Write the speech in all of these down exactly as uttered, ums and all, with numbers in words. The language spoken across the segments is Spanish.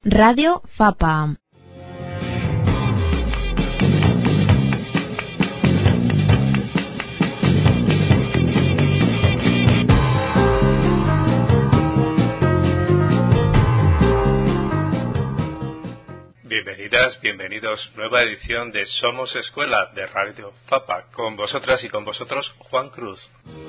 Radio Fapa. Bienvenidas, bienvenidos, nueva edición de Somos Escuela de Radio Fapa, con vosotras y con vosotros Juan Cruz.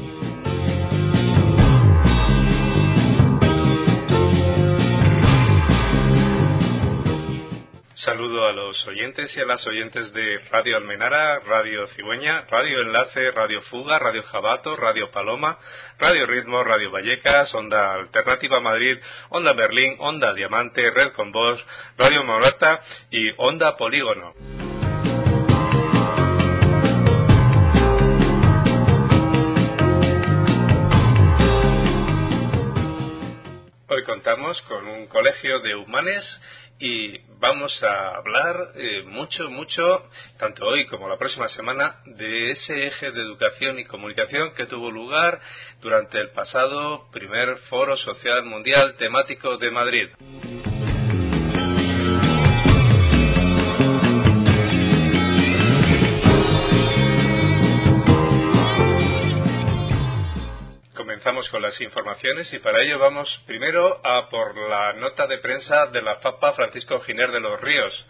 Saludo a los oyentes y a las oyentes de Radio Almenara, Radio Cigüeña, Radio Enlace, Radio Fuga, Radio Jabato, Radio Paloma, Radio Ritmo, Radio Vallecas, Onda Alternativa Madrid, Onda Berlín, Onda Diamante, Red con Voz, Radio Morata y Onda Polígono. Hoy contamos con un colegio de humanes y vamos a hablar eh, mucho, mucho, tanto hoy como la próxima semana, de ese eje de educación y comunicación que tuvo lugar durante el pasado primer Foro Social Mundial temático de Madrid. Comenzamos con las informaciones y para ello vamos primero a por la nota de prensa de la Fapa Francisco Giner de los Ríos.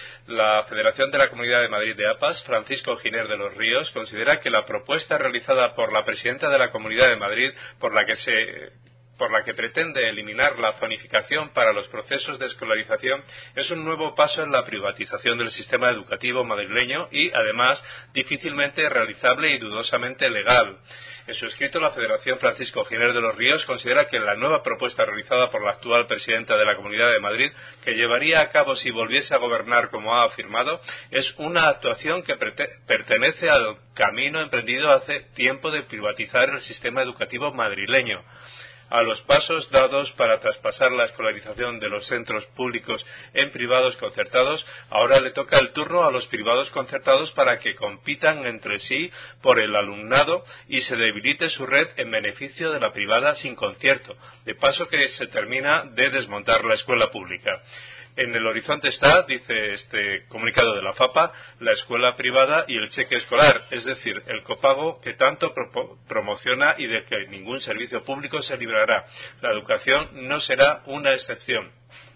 La Federación de la Comunidad de Madrid de APAS, Francisco Giner de los Ríos, considera que la propuesta realizada por la presidenta de la Comunidad de Madrid, por la que se por la que pretende eliminar la zonificación para los procesos de escolarización, es un nuevo paso en la privatización del sistema educativo madrileño y, además, difícilmente realizable y dudosamente legal. En su escrito, la Federación Francisco Giner de los Ríos considera que la nueva propuesta realizada por la actual presidenta de la Comunidad de Madrid, que llevaría a cabo si volviese a gobernar como ha afirmado, es una actuación que pertenece al camino emprendido hace tiempo de privatizar el sistema educativo madrileño. A los pasos dados para traspasar la escolarización de los centros públicos en privados concertados, ahora le toca el turno a los privados concertados para que compitan entre sí por el alumnado y se debilite su red en beneficio de la privada sin concierto, de paso que se termina de desmontar la escuela pública. En el horizonte está, dice este comunicado de la Fapa, la escuela privada y el cheque escolar, es decir, el copago que tanto pro- promociona y de que ningún servicio público se librará. La educación no será una excepción.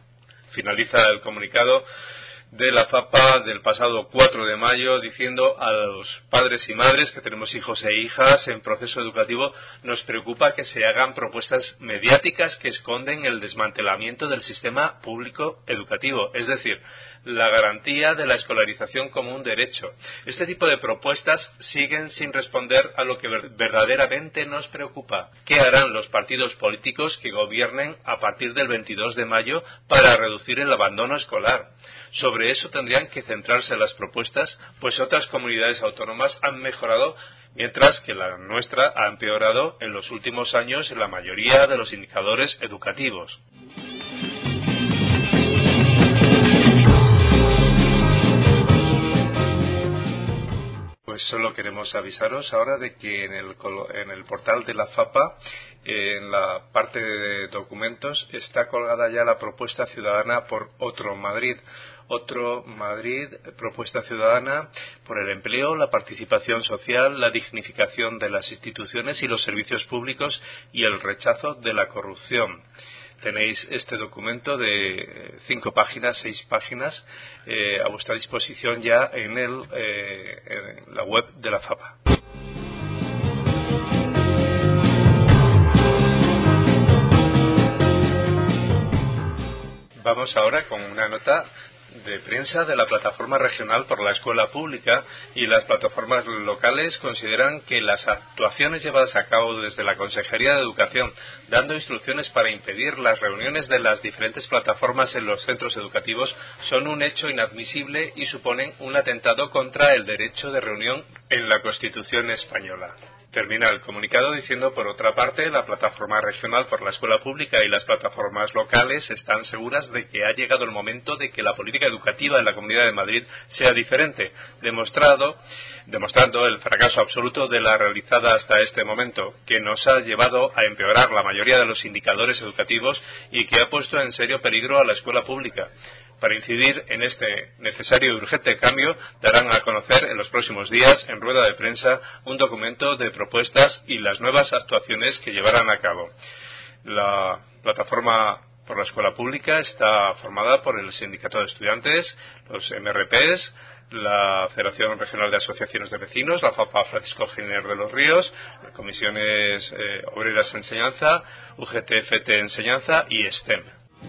Finaliza el comunicado de la Fapa del pasado cuatro de mayo diciendo: a los padres y madres que tenemos hijos e hijas en proceso educativo nos preocupa que se hagan propuestas mediáticas que esconden el desmantelamiento del sistema público educativo, es decir, la garantía de la escolarización como un derecho. Este tipo de propuestas siguen sin responder a lo que verdaderamente nos preocupa. ¿Qué harán los partidos políticos que gobiernen a partir del veintidós de mayo para reducir el abandono escolar? Sobre eso tendrían que centrarse las propuestas, pues otras comunidades autónomas han mejorado, mientras que la nuestra ha empeorado en los últimos años en la mayoría de los indicadores educativos. Pues solo queremos avisaros ahora de que en el, en el portal de la Fapa, en la parte de documentos, está colgada ya la propuesta ciudadana por Otro Madrid. Otro Madrid, propuesta ciudadana por el empleo, la participación social, la dignificación de las instituciones y los servicios públicos y el rechazo de la corrupción. Tenéis este documento de cinco páginas, seis páginas, eh, a vuestra disposición ya en, el, eh, en la web de la Fapa. Vamos ahora con una nota de prensa de la plataforma regional por la escuela pública, y las plataformas locales consideran que las actuaciones llevadas a cabo desde la Consejería de Educación, dando instrucciones para impedir las reuniones de las diferentes plataformas en los centros educativos, son un hecho inadmisible y suponen un atentado contra el derecho de reunión en la Constitución española. Termina el comunicado diciendo, por otra parte, la plataforma regional por la escuela pública y las plataformas locales están seguras de que ha llegado el momento de que la política educativa de la Comunidad de Madrid sea diferente, demostrado, demostrando el fracaso absoluto de la realizada hasta este momento, que nos ha llevado a empeorar la mayoría de los indicadores educativos y que ha puesto en serio peligro a la escuela pública. Para incidir en este necesario y urgente cambio, darán a conocer en los próximos días, en rueda de prensa, un documento de propuestas y las nuevas actuaciones que llevarán a cabo. La plataforma por la escuela pública está formada por el Sindicato de Estudiantes, los M R Ps, la Federación Regional de Asociaciones de Vecinos, la FAPA Francisco Giner de los Ríos, las Comisiones eh, Obreras Enseñanza, U G T F T Enseñanza y STEM.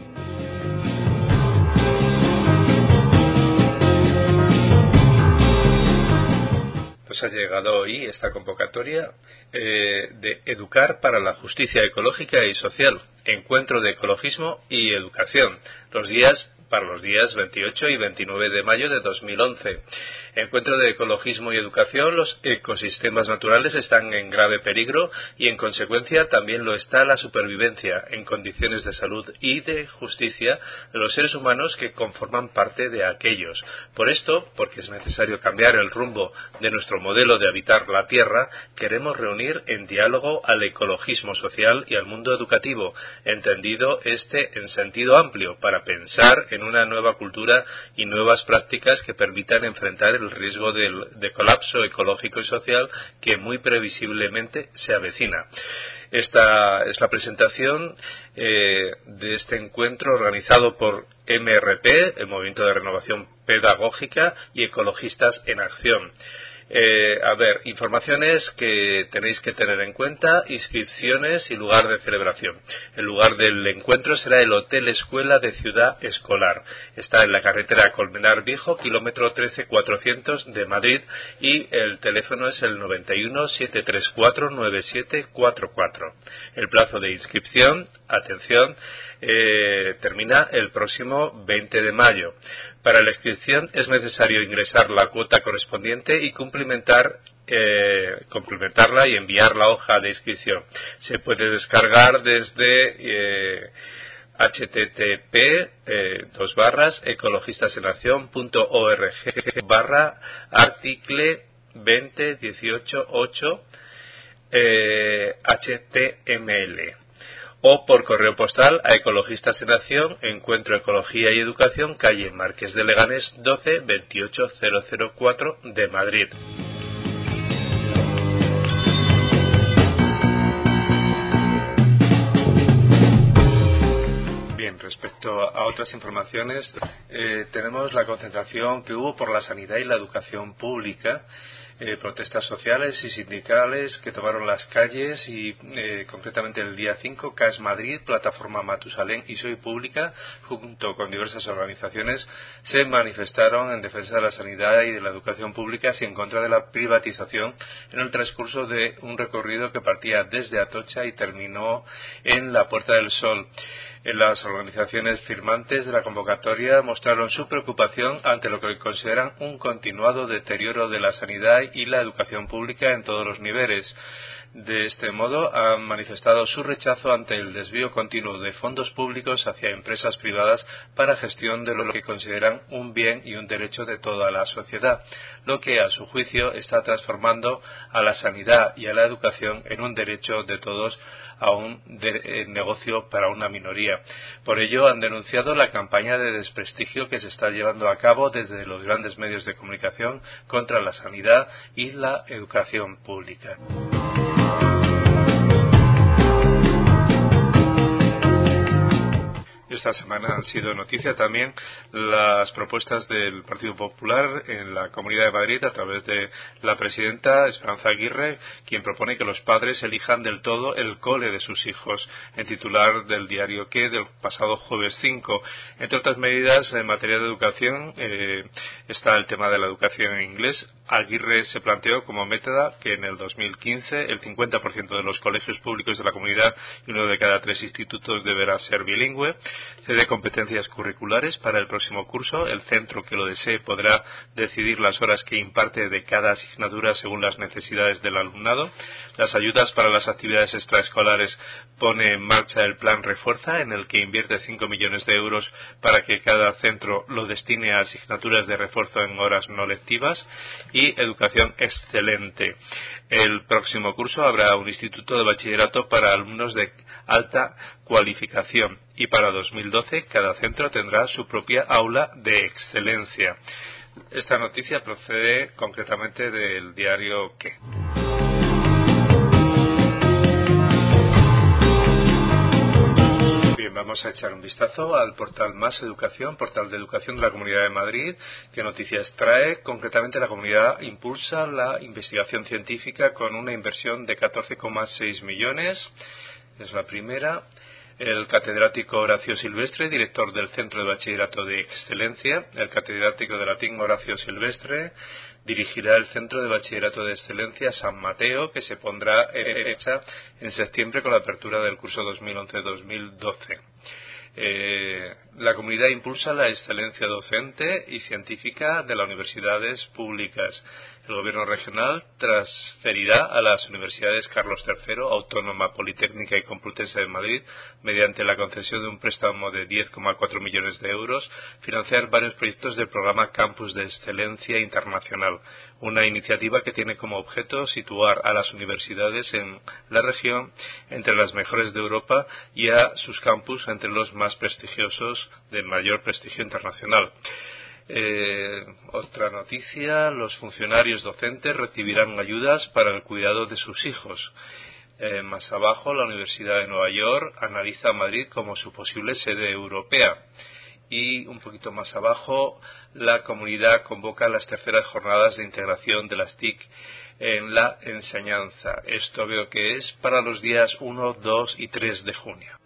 Pues ha llegado hoy esta convocatoria eh, de Educar para la Justicia Ecológica y Social, Encuentro de Ecologismo y Educación, los días para los días veintiocho y veintinueve de mayo de dos mil once. Encuentro de Ecologismo y Educación, los ecosistemas naturales están en grave peligro y en consecuencia también lo está la supervivencia en condiciones de salud y de justicia de los seres humanos que conforman parte de aquellos. Por esto, porque es necesario cambiar el rumbo de nuestro modelo de habitar la Tierra, queremos reunir en diálogo al ecologismo social y al mundo educativo, entendido este en sentido amplio, para pensar en una nueva cultura y nuevas prácticas que permitan enfrentar el riesgo de, de colapso ecológico y social que muy previsiblemente se avecina. Esta es la presentación eh, de este encuentro organizado por M R P, el Movimiento de Renovación Pedagógica, y Ecologistas en Acción. Eh, a ver, informaciones que tenéis que tener en cuenta, inscripciones y lugar de celebración. El lugar del encuentro será el Hotel Escuela de Ciudad Escolar. Está en la carretera Colmenar Viejo, kilómetro trece cuatrocientos de Madrid, y el teléfono es el noventa y uno, setecientos treinta y cuatro, noventa y siete cuarenta y cuatro. El plazo de inscripción, atención, eh, termina el próximo veinte de mayo. Para la inscripción es necesario ingresar la cuota correspondiente y cumplimentar, eh, complementarla y enviar la hoja de inscripción. Se puede descargar desde eh, http eh, dos barras ecologistasenacción.org barra article veinte dieciocho ocho eh, html. O por correo postal a Ecologistas en Acción, Encuentro Ecología y Educación, calle Marqués de Leganés doce, veintiocho mil cuatro de Madrid. Bien, respecto a otras informaciones, eh, tenemos la concentración que hubo por la sanidad y la educación pública. Eh, protestas sociales y sindicales que tomaron las calles y eh, concretamente el día cinco, C A S Madrid, Plataforma Matusalén y Soy Pública, junto con diversas organizaciones, se manifestaron en defensa de la sanidad y de la educación pública y en contra de la privatización en el transcurso de un recorrido que partía desde Atocha y terminó en la Puerta del Sol. Las organizaciones firmantes de la convocatoria mostraron su preocupación ante lo que consideran un continuado deterioro de la sanidad y la educación pública en todos los niveles. De este modo, han manifestado su rechazo ante el desvío continuo de fondos públicos hacia empresas privadas para gestión de lo que consideran un bien y un derecho de toda la sociedad, lo que a su juicio está transformando a la sanidad y a la educación en un derecho de todos a un de, eh, negocio para una minoría. Por ello han denunciado la campaña de desprestigio que se está llevando a cabo desde los grandes medios de comunicación contra la sanidad y la educación pública. Esta semana han sido noticia también las propuestas del Partido Popular en la Comunidad de Madrid a través de la presidenta Esperanza Aguirre, quien propone que los padres elijan del todo el cole de sus hijos, en titular del diario Que del pasado jueves cinco. Entre otras medidas en materia de educación eh, está el tema de la educación en inglés. Aguirre se planteó como meta que en el dos mil quince el cincuenta por ciento de los colegios públicos de la comunidad y uno de cada tres institutos deberá ser bilingüe. Cede competencias curriculares para el próximo curso. El centro que lo desee podrá decidir las horas que imparte de cada asignatura según las necesidades del alumnado. Las ayudas para las actividades extraescolares pone en marcha el plan Refuerza, en el que invierte cinco millones de euros para que cada centro lo destine a asignaturas de refuerzo en horas no lectivas. Y Educación Excelente. El próximo curso habrá un instituto de bachillerato para alumnos de alta cualificación y para dos mil doce cada centro tendrá su propia aula de excelencia. Esta noticia procede concretamente del diario ¿Qué? Bien, vamos a echar un vistazo al portal Más Educación, portal de educación de la Comunidad de Madrid. ¿Qué noticias trae? Concretamente, la comunidad impulsa la investigación científica con una inversión de catorce coma seis millones. Es la primera. El catedrático Horacio Silvestre, director del Centro de Bachillerato de Excelencia, el catedrático de latín Horacio Silvestre, dirigirá el Centro de Bachillerato de Excelencia San Mateo, que se pondrá en fecha en septiembre con la apertura del curso dos mil once dos mil doce. Eh, la comunidad impulsa la excelencia docente y científica de las universidades públicas. El gobierno regional transferirá a las universidades Carlos tercero, Autónoma, Politécnica y Complutense de Madrid, mediante la concesión de un préstamo de diez coma cuatro millones de euros, financiar varios proyectos del programa Campus de Excelencia Internacional, una iniciativa que tiene como objeto situar a las universidades en la región entre las mejores de Europa y a sus campus entre los más prestigiosos de mayor prestigio internacional. Eh, otra noticia: los funcionarios docentes recibirán ayudas para el cuidado de sus hijos. Eh, más abajo, la Universidad de Nueva York analiza a Madrid como su posible sede europea. Y un poquito más abajo, la comunidad convoca las terceras jornadas de integración de las T I C en la enseñanza. Esto veo que es para los días uno, dos y tres de junio.